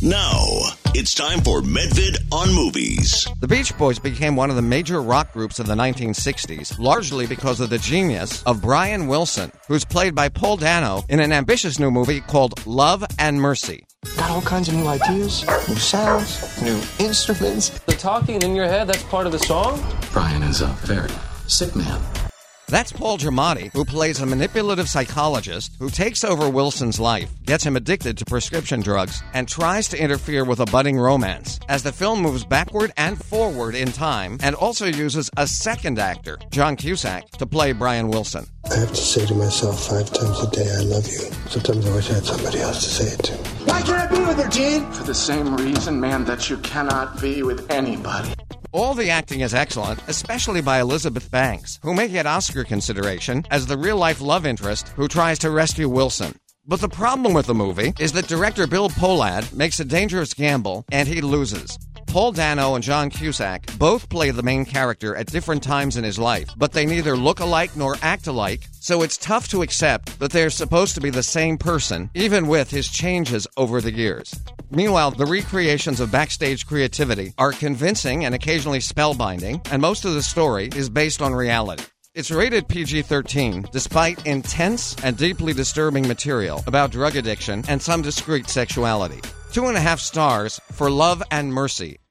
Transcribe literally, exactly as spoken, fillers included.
Now, it's time for Medvid on Movies. The Beach Boys became one of the major rock groups of the nineteen sixties, largely because of the genius of Brian Wilson, who's played by Paul Dano in an ambitious new movie called Love and Mercy. Got all kinds of new ideas, new sounds, new instruments. The talking in your head, that's part of the song? Brian is a very sick man. That's Paul Giamatti, who plays a manipulative psychologist who takes over Wilson's life, gets him addicted to prescription drugs, and tries to interfere with a budding romance, as the film moves backward and forward in time and also uses a second actor, John Cusack, to play Brian Wilson. I have to say to myself five times a day, I love you. Sometimes I wish I had somebody else to say it to. Why can't I be with her, Gene? For the same reason, man, that you cannot be with anybody. All the acting is excellent, especially by Elizabeth Banks, who may get Oscar consideration as the real-life love interest who tries to rescue Wilson. But the problem with the movie is that director Bill Pohlad makes a dangerous gamble, and he loses. Paul Dano and John Cusack both play the main character at different times in his life, but they neither look alike nor act alike, so it's tough to accept that they're supposed to be the same person, even with his changes over the years. Meanwhile, the recreations of backstage creativity are convincing and occasionally spellbinding, and most of the story is based on reality. It's rated P G thirteen, despite intense and deeply disturbing material about drug addiction and some discreet sexuality. Two and a half stars for Love and Mercy